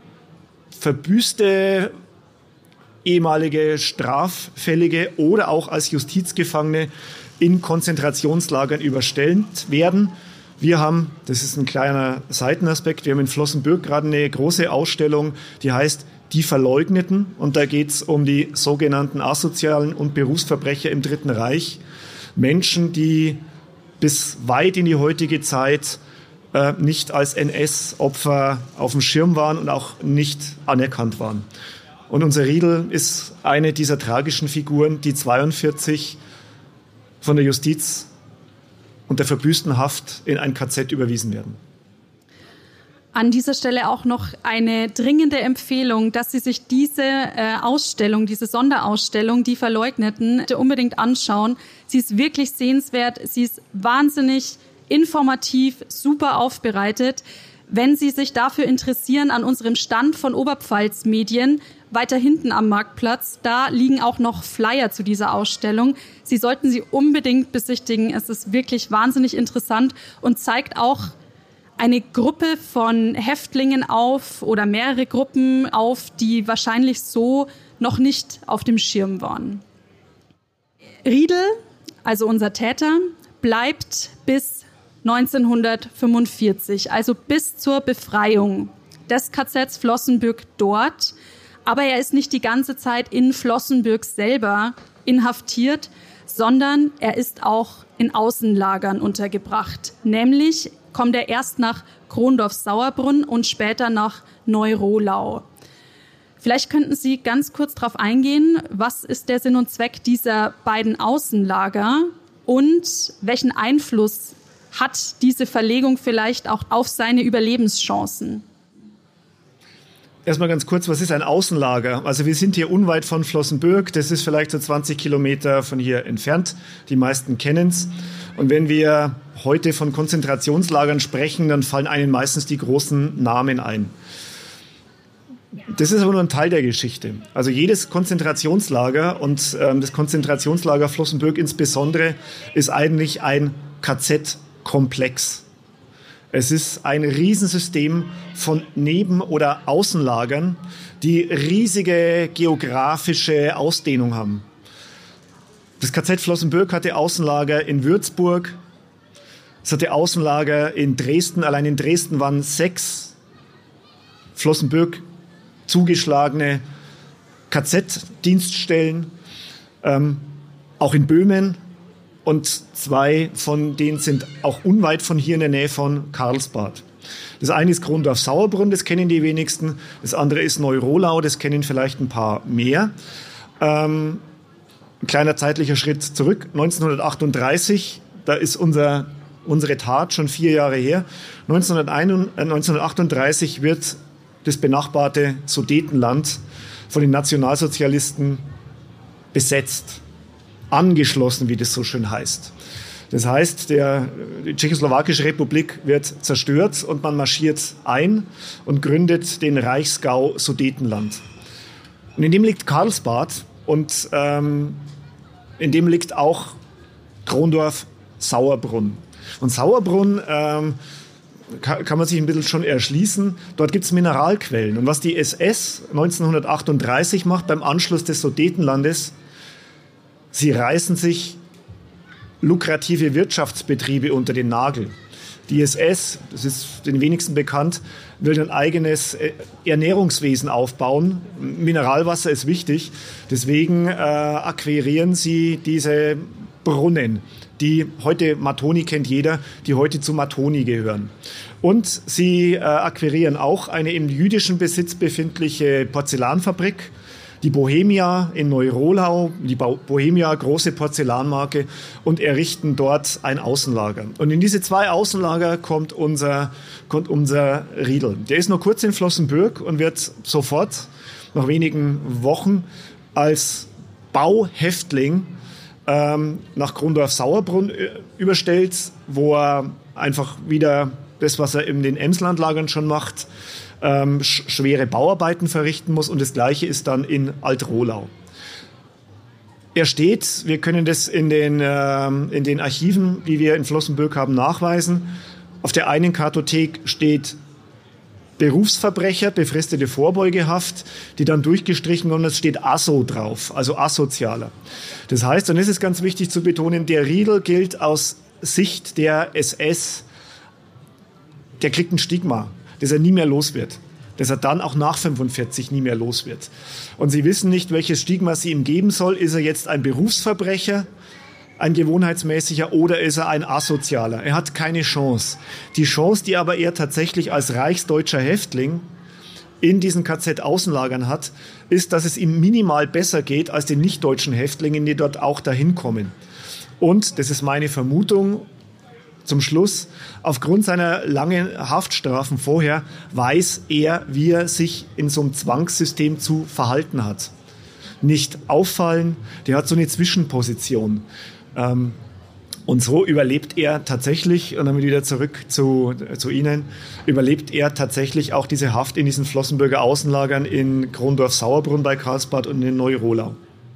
verbüßte ehemalige Straffällige oder auch als Justizgefangene in Konzentrationslagern überstellt werden. Wir haben, das ist ein kleiner Seitenaspekt, wir haben in Flossenbürg gerade eine große Ausstellung, die heißt Die Verleugneten, und da geht es um die sogenannten Asozialen und Berufsverbrecher im Dritten Reich. Menschen, die bis weit in die heutige Zeit nicht als NS-Opfer auf dem Schirm waren und auch nicht anerkannt waren. Und unser Riedl ist eine dieser tragischen Figuren, die 1942 von der Justiz unter verbüßten Haft in ein KZ überwiesen werden. An dieser Stelle auch noch eine dringende Empfehlung, dass Sie sich diese Ausstellung, diese Sonderausstellung, Die Verleugneten, unbedingt anschauen. Sie ist wirklich sehenswert, sie ist wahnsinnig informativ, super aufbereitet. Wenn Sie sich dafür interessieren, an unserem Stand von Oberpfalz Medien, weiter hinten am Marktplatz, da liegen auch noch Flyer zu dieser Ausstellung. Sie sollten sie unbedingt besichtigen. Es ist wirklich wahnsinnig interessant und zeigt auch eine Gruppe von Häftlingen auf oder mehrere Gruppen auf, die wahrscheinlich so noch nicht auf dem Schirm waren. Riedl, also unser Täter, bleibt bis 1945, also bis zur Befreiung des KZs Flossenbürg dort. Aber er ist nicht die ganze Zeit in Flossenbürg selber inhaftiert, sondern er ist auch in Außenlagern untergebracht. Nämlich kommt er erst nach Krondorf-Sauerbrunn und später nach Neu-Rohlau. Vielleicht könnten Sie ganz kurz darauf eingehen, was ist der Sinn und Zweck dieser beiden Außenlager und welchen Einfluss hat diese Verlegung vielleicht auch auf seine Überlebenschancen? Erstmal ganz kurz, was ist ein Außenlager? Also wir sind hier unweit von Flossenbürg, das ist vielleicht so 20 Kilometer von hier entfernt, die meisten kennen es. Und wenn wir heute von Konzentrationslagern sprechen, dann fallen einem meistens die großen Namen ein. Das ist aber nur ein Teil der Geschichte. Also jedes Konzentrationslager und das Konzentrationslager Flossenbürg insbesondere ist eigentlich ein KZ-Komplex. Es ist ein Riesensystem von Neben- oder Außenlagern, die riesige geografische Ausdehnung haben. Das KZ Flossenbürg hatte Außenlager in Würzburg, es hatte Außenlager in Dresden. Allein in Dresden waren 6 Flossenbürg zugeschlagene KZ-Dienststellen, auch in Böhmen. Und 2 von denen sind auch unweit von hier in der Nähe von Karlsbad. Das eine ist Krondorf-Sauerbrunn, das kennen die wenigsten. Das andere ist Neu-Rohlau, das kennen vielleicht ein paar mehr. Ein kleiner zeitlicher Schritt zurück. 1938, da ist unsere Tat schon 4 Jahre her. 1938 wird das benachbarte Sudetenland von den Nationalsozialisten besetzt. Angeschlossen, wie das so schön heißt. Das heißt, die Tschechoslowakische Republik wird zerstört und man marschiert ein und gründet den Reichsgau Sudetenland. Und in dem liegt Karlsbad und in dem liegt auch Krondorf-Sauerbrunn. Und Sauerbrunn kann man sich ein bisschen schon erschließen. Dort gibt es Mineralquellen. Und was die SS 1938 macht beim Anschluss des Sudetenlandes, sie reißen sich lukrative Wirtschaftsbetriebe unter den Nagel. Die SS, das ist den wenigsten bekannt, will ein eigenes Ernährungswesen aufbauen. Mineralwasser ist wichtig. Deswegen akquirieren sie diese Brunnen, die heute, Matoni kennt jeder, die heute zu Matoni gehören. Und sie akquirieren auch eine im jüdischen Besitz befindliche Porzellanfabrik, die Bohemia in Neu-Rohlau, die Bohemia, große Porzellanmarke, und errichten dort ein Außenlager. Und in diese 2 Außenlager kommt unser Riedl. Der ist nur kurz in Flossenbürg und wird sofort, nach wenigen Wochen, als Bauhäftling nach Krondorf-Sauerbrunn überstellt, wo er einfach wieder das, was er in den Emslandlagern schon macht, schwere Bauarbeiten verrichten muss, und das Gleiche ist dann in Alt-Rohlau. Er steht, wir können das in den Archiven, die wir in Flossenbürg haben, nachweisen. Auf der einen Kartothek steht Berufsverbrecher, befristete Vorbeugehaft, die dann durchgestrichen und es steht Asso drauf, also Asozialer. Das heißt, und es ist ganz wichtig zu betonen, der Riedl gilt aus Sicht der SS, der kriegt ein Stigma, das er nie mehr los wird, das er dann auch nach 45 nie mehr los wird. Und Sie wissen nicht, welches Stigma Sie ihm geben soll. Ist er jetzt ein Berufsverbrecher, ein gewohnheitsmäßiger, oder ist er ein Asozialer? Er hat keine Chance. Die Chance, die aber er tatsächlich als reichsdeutscher Häftling in diesen KZ-Außenlagern hat, ist, dass es ihm minimal besser geht als den nicht-deutschen Häftlingen, die dort auch dahin kommen. Und, das ist meine Vermutung, zum Schluss, aufgrund seiner langen Haftstrafen vorher, weiß er, wie er sich in so einem Zwangssystem zu verhalten hat. Nicht auffallen, der hat so eine Zwischenposition. Und so überlebt er tatsächlich, und dann wieder zurück zu Ihnen, überlebt er tatsächlich auch diese Haft in diesen Flossenbürger Außenlagern in Krondorf-Sauerbrunn bei Karlsbad und in Neu-Rohlau.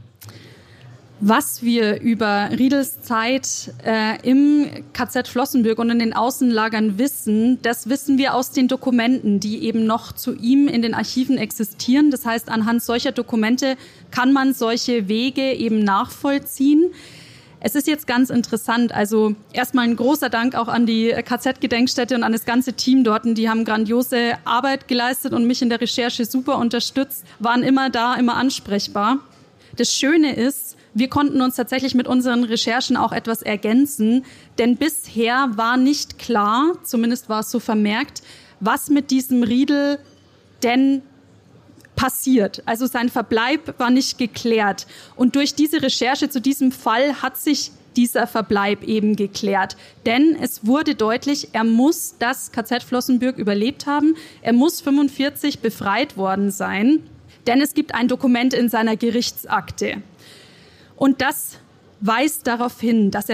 Was wir über Riedls Zeit im KZ Flossenbürg und in den Außenlagern wissen, das wissen wir aus den Dokumenten, die eben noch zu ihm in den Archiven existieren. Das heißt, anhand solcher Dokumente kann man solche Wege eben nachvollziehen. Es ist jetzt ganz interessant, also erstmal ein großer Dank auch an die KZ-Gedenkstätte und an das ganze Team dort. Die haben grandiose Arbeit geleistet und mich in der Recherche super unterstützt, waren immer da, immer ansprechbar. Das Schöne ist, wir konnten uns tatsächlich mit unseren Recherchen auch etwas ergänzen, denn bisher war nicht klar, zumindest war es so vermerkt, was mit diesem Riedl denn passiert. Also sein Verbleib war nicht geklärt. Und durch diese Recherche zu diesem Fall hat sich dieser Verbleib eben geklärt. Denn es wurde deutlich, er muss das KZ Flossenbürg überlebt haben. Er muss 45 befreit worden sein, denn es gibt ein Dokument in seiner Gerichtsakte. Und das weist darauf hin, dass er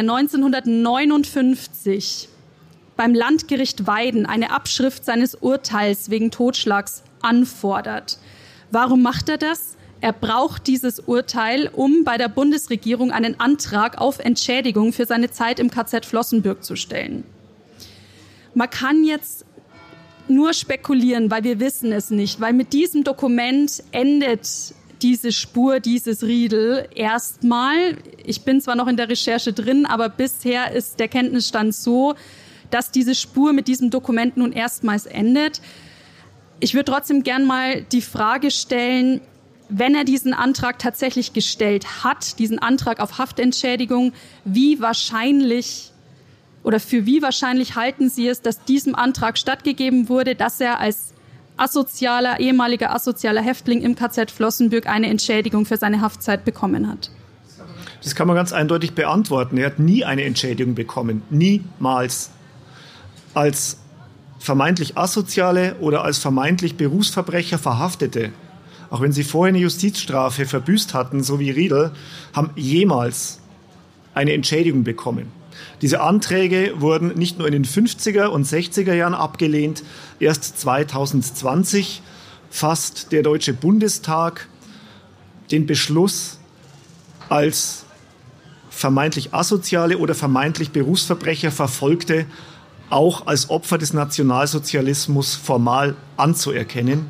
1959 beim Landgericht Weiden eine Abschrift seines Urteils wegen Totschlags anfordert. Warum macht er das? Er braucht dieses Urteil, um bei der Bundesregierung einen Antrag auf Entschädigung für seine Zeit im KZ Flossenbürg zu stellen. Man kann jetzt nur spekulieren, weil wir wissen es nicht, weil mit diesem Dokument endet diese Spur, dieses Riedl erstmal. Ich bin zwar noch in der Recherche drin, aber bisher ist der Kenntnisstand so, dass diese Spur mit diesem Dokument nun erstmals endet. Ich würde trotzdem gern mal die Frage stellen, wenn er diesen Antrag tatsächlich gestellt hat, diesen Antrag auf Haftentschädigung, wie wahrscheinlich oder für wie wahrscheinlich halten Sie es, dass diesem Antrag stattgegeben wurde, dass er als ehemaliger asozialer Häftling im KZ Flossenbürg eine Entschädigung für seine Haftzeit bekommen hat? Das kann man ganz eindeutig beantworten. Er hat nie eine Entschädigung bekommen. Niemals. Als vermeintlich Asoziale oder als vermeintlich Berufsverbrecher Verhaftete, auch wenn sie vorher eine Justizstrafe verbüßt hatten, so wie Riedl, haben jemals eine Entschädigung bekommen. Diese Anträge wurden nicht nur in den 50er und 60er Jahren abgelehnt, erst 2020 fasst der Deutsche Bundestag den Beschluss, als vermeintlich asoziale oder vermeintlich Berufsverbrecher Verfolgte auch als Opfer des Nationalsozialismus formal anzuerkennen.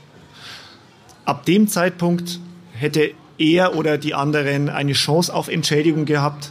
Ab dem Zeitpunkt hätte er oder die anderen eine Chance auf Entschädigung gehabt.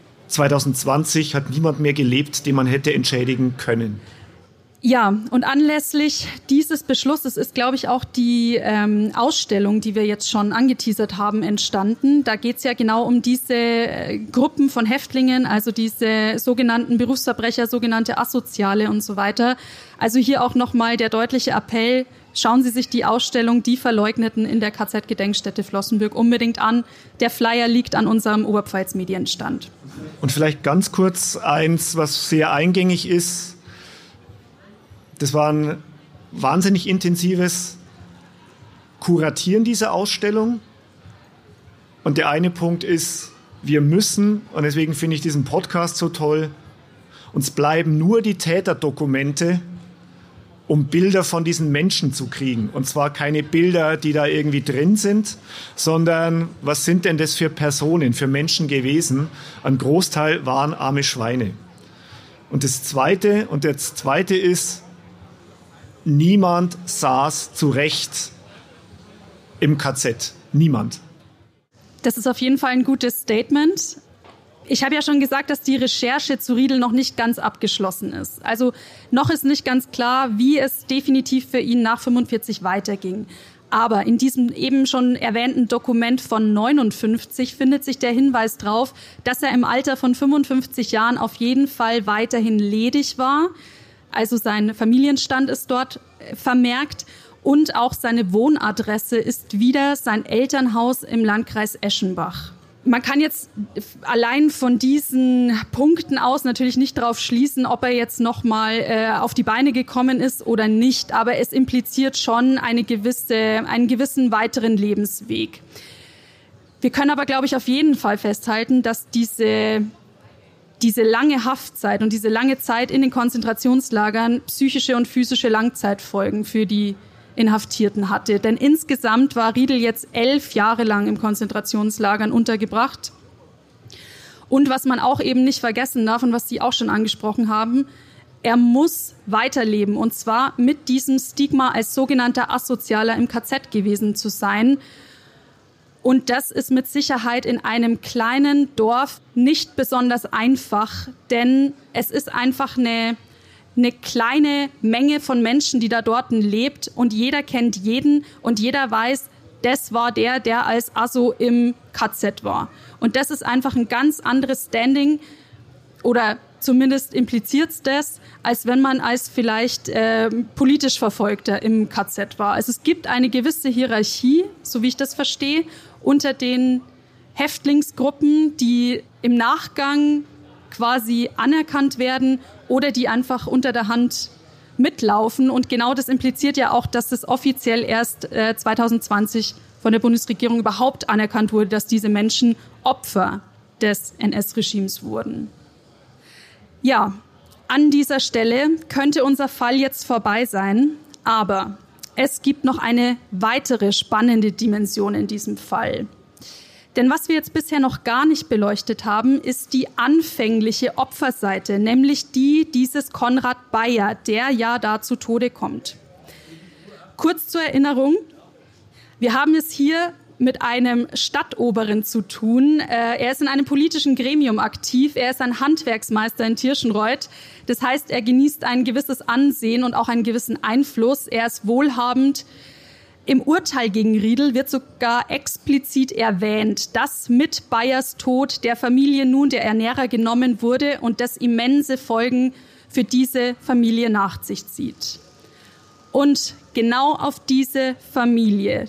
2020 hat niemand mehr gelebt, den man hätte entschädigen können. Ja, und anlässlich dieses Beschlusses ist, glaube ich, auch die Ausstellung, die wir jetzt schon angeteasert haben, entstanden. Da geht es ja genau um diese Gruppen von Häftlingen, also diese sogenannten Berufsverbrecher, sogenannte Asoziale und so weiter. Also hier auch nochmal der deutliche Appell, schauen Sie sich die Ausstellung Die Verleugneten in der KZ-Gedenkstätte Flossenbürg unbedingt an. Der Flyer liegt an unserem Oberpfalz-Medienstand. Und vielleicht ganz kurz eins, was sehr eingängig ist. Das war ein wahnsinnig intensives Kuratieren dieser Ausstellung. Und der eine Punkt ist, wir müssen, und deswegen finde ich diesen Podcast so toll, uns bleiben nur die Täterdokumente, um Bilder von diesen Menschen zu kriegen. Und zwar keine Bilder, die da irgendwie drin sind, sondern was sind denn das für Personen, für Menschen gewesen? Ein Großteil waren arme Schweine. Und der zweite ist, niemand saß zu Recht im KZ. Niemand. Das ist auf jeden Fall ein gutes Statement. Ich habe ja schon gesagt, dass die Recherche zu Riedl noch nicht ganz abgeschlossen ist. Also noch ist nicht ganz klar, wie es definitiv für ihn nach 45 weiterging. Aber in diesem eben schon erwähnten Dokument von 59 findet sich der Hinweis drauf, dass er im Alter von 55 Jahren auf jeden Fall weiterhin ledig war. Also sein Familienstand ist dort vermerkt und auch seine Wohnadresse ist wieder sein Elternhaus im Landkreis Eschenbach. Man kann jetzt allein von diesen Punkten aus natürlich nicht darauf schließen, ob er jetzt nochmal auf die Beine gekommen ist oder nicht, aber es impliziert schon einen gewissen weiteren Lebensweg. Wir können aber, glaube ich, auf jeden Fall festhalten, dass diese lange Haftzeit und diese lange Zeit in den Konzentrationslagern psychische und physische Langzeitfolgen für die Inhaftierten hatte. Denn insgesamt war Riedl jetzt 11 Jahre lang im Konzentrationslagern untergebracht. Und was man auch eben nicht vergessen darf und was Sie auch schon angesprochen haben, er muss weiterleben. Und zwar mit diesem Stigma als sogenannter Asozialer im KZ gewesen zu sein. Und das ist mit Sicherheit in einem kleinen Dorf nicht besonders einfach, denn es ist einfach eine kleine Menge von Menschen, die da dort lebt und jeder kennt jeden und jeder weiß, das war der als Asso im KZ war. Und das ist einfach ein ganz anderes Standing oder zumindest impliziert es das, als wenn man als vielleicht politisch Verfolgter im KZ war. Also es gibt eine gewisse Hierarchie, so wie ich das verstehe, unter den Häftlingsgruppen, die im Nachgang quasi anerkannt werden oder die einfach unter der Hand mitlaufen. Und genau das impliziert ja auch, dass es offiziell erst 2020 von der Bundesregierung überhaupt anerkannt wurde, dass diese Menschen Opfer des NS-Regimes wurden. Ja, an dieser Stelle könnte unser Fall jetzt vorbei sein, aber es gibt noch eine weitere spannende Dimension in diesem Fall. Denn was wir jetzt bisher noch gar nicht beleuchtet haben, ist die anfängliche Opferseite, nämlich die dieses Konrad Beyer, der ja da zu Tode kommt. Kurz zur Erinnerung, wir haben es hier mit einem Stadtoberen zu tun. Er ist in einem politischen Gremium aktiv. Er ist ein Handwerksmeister in Tirschenreuth. Das heißt, er genießt ein gewisses Ansehen und auch einen gewissen Einfluss. Er ist wohlhabend. Im Urteil gegen Riedl wird sogar explizit erwähnt, dass mit Beyers Tod der Familie nun der Ernährer genommen wurde und das immense Folgen für diese Familie nach sich zieht. Und genau auf diese Familie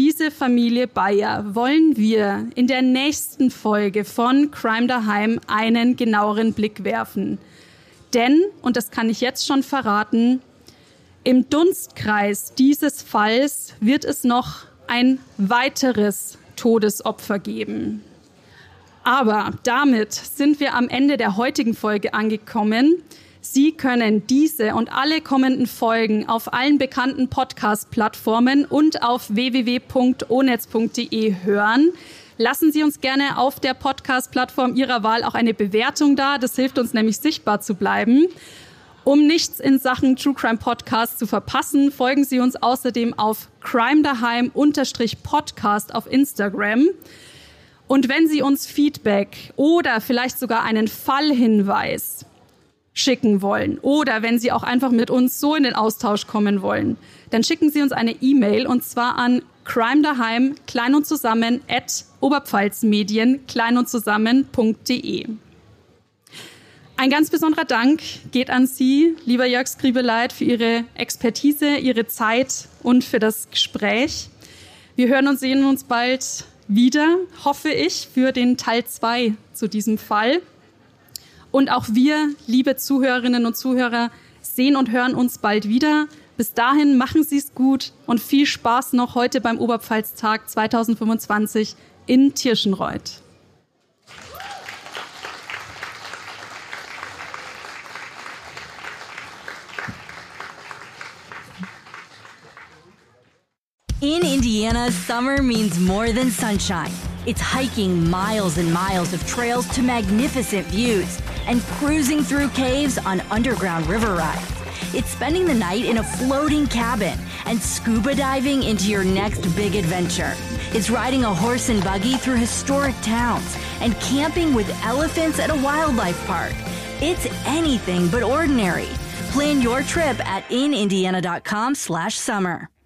Beyer wollen wir in der nächsten Folge von Crime Daheim einen genaueren Blick werfen. Denn, und das kann ich jetzt schon verraten, im Dunstkreis dieses Falls wird es noch ein weiteres Todesopfer geben. Aber damit sind wir am Ende der heutigen Folge angekommen. Sie können diese und alle kommenden Folgen auf allen bekannten Podcast-Plattformen und auf www.onetz.de hören. Lassen Sie uns gerne auf der Podcast-Plattform Ihrer Wahl auch eine Bewertung da. Das hilft uns nämlich, sichtbar zu bleiben. Um nichts in Sachen True Crime Podcast zu verpassen, folgen Sie uns außerdem auf crimedaheim_podcast auf Instagram. Und wenn Sie uns Feedback oder vielleicht sogar einen Fallhinweis schicken wollen oder wenn Sie auch einfach mit uns so in den Austausch kommen wollen, dann schicken Sie uns eine E-Mail und zwar an crimedaheim klein und zusammen @oberpfalzmedien klein und zusammen.de. Ein ganz besonderer Dank geht an Sie, lieber Jörg Skribeleit, für Ihre Expertise, Ihre Zeit und für das Gespräch. Wir hören und sehen uns bald wieder, hoffe ich, für den Teil 2 zu diesem Fall. Und auch wir, liebe Zuhörerinnen und Zuhörer, sehen und hören uns bald wieder. Bis dahin machen Sie es gut und viel Spaß noch heute beim Oberpfalztag 2025 in Tirschenreuth. In Indiana, summer means more than sunshine. It's hiking miles and miles of trails to magnificent views and cruising through caves on underground river rides. It's spending the night in a floating cabin and scuba diving into your next big adventure. It's riding a horse and buggy through historic towns and camping with elephants at a wildlife park. It's anything but ordinary. Plan your trip at inindiana.com/summer.